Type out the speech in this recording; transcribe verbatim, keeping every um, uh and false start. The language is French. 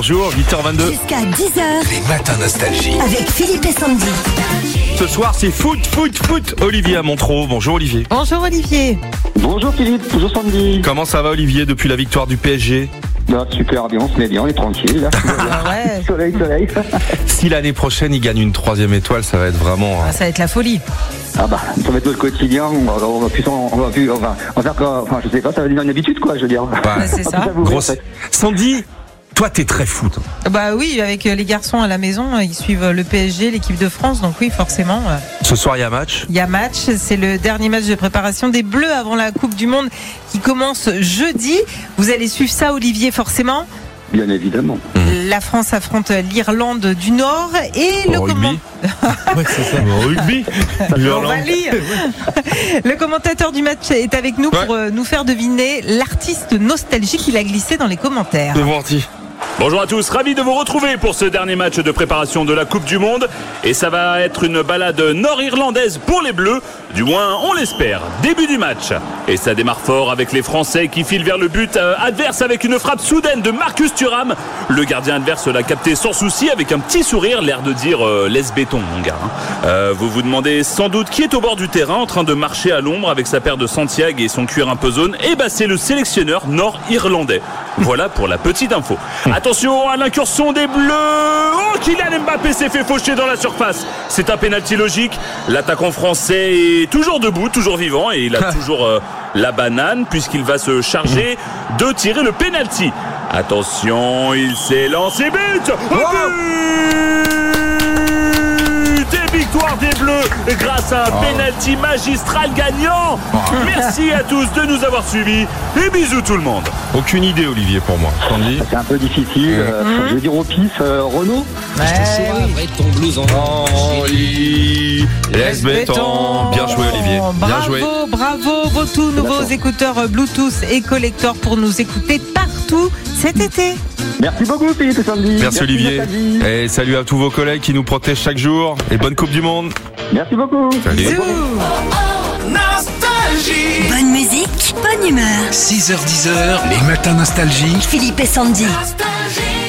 bonjour, huit heures vingt-deux. Jusqu'à dix heures. Les matins nostalgie. Avec Philippe et Sandy. Ce soir, c'est foot, foot, foot. Olivier à Montreux. Bonjour Olivier. Bonjour Olivier. Bonjour Philippe, bonjour Sandy. Comment ça va Olivier depuis la victoire du P S G? Bah, super bien, on se met bien, on est tranquille. Là. Ah ouais. Soleil, soleil. Si l'année prochaine il gagne une troisième étoile, ça va être vraiment... Ah, ça va être la folie. Ah bah, ça va être notre quotidien, on va, on va plus, on va plus, enfin, on va faire quoi, enfin, je sais pas, ça va devenir une habitude quoi, je veux dire. Ouais. Ah, c'est ça. Grosse... Sandy, toi t'es très foot. Bah oui, avec les garçons à la maison, ils suivent le P S G, l'équipe de France, donc oui, forcément. Ce soir il y a match. Il y a match, c'est le dernier match de préparation des Bleus avant la Coupe du Monde qui commence jeudi. Vous allez suivre ça Olivier, forcément. Bien évidemment. La France affronte l'Irlande du Nord et Au le rugby. comment- Ouais, c'est ça. Au rugby. On va lire. Le commentateur du match est avec nous pour euh, nous faire deviner l'artiste nostalgique qu'il a glissé dans les commentaires. C'est parti. Bonjour à tous, ravi de vous retrouver pour ce dernier match de préparation de la Coupe du Monde. Et ça va être une balade nord-irlandaise pour les Bleus, du moins on l'espère. Début du match. Et ça démarre fort avec les Français qui filent vers le but euh, adverse avec une frappe soudaine de Marcus Thuram. Le gardien adverse l'a capté sans souci avec un petit sourire, l'air de dire euh, laisse béton mon gars. Hein. Euh, vous vous demandez sans doute qui est au bord du terrain en train de marcher à l'ombre avec sa paire de Santiago et son cuir un peu jaune. Et bah c'est le sélectionneur nord-irlandais. Voilà pour la petite info. Attention à l'incursion des Bleus. Oh, Kylian Mbappé s'est fait faucher dans la surface. C'est un pénalty logique. L'attaquant français est toujours debout, toujours vivant et il a toujours euh, la banane puisqu'il va se charger de tirer le pénalty. Attention, il s'est lancé but. Oh, but et victoire des Bleus grâce à un oh. pénalty magistral gagnant. Oh. Merci à tous de nous avoir suivis et bisous tout le monde. Aucune idée Olivier pour moi. Sandy. C'est un peu difficile, euh, mmh. je veux dire au pif, euh, Renaud. Ouais, oui. ton blues en Oli, laisse béton. Bien joué Olivier. Bien Bravo, joué. bravo, vos tout nouveaux D'accord. écouteurs Bluetooth et collector pour nous écouter partout cet été. Merci beaucoup Philippe et Sandy. Merci, Merci Olivier. Nathalie. Et salut à tous vos collègues qui nous protègent chaque jour. Et bonne Coupe du Monde. Merci beaucoup. Salut. Bisous. Nostalgie. Bonne musique, bonne humeur. six heures dix, les matins nostalgie. Philippe et Sandy. Nostalgie.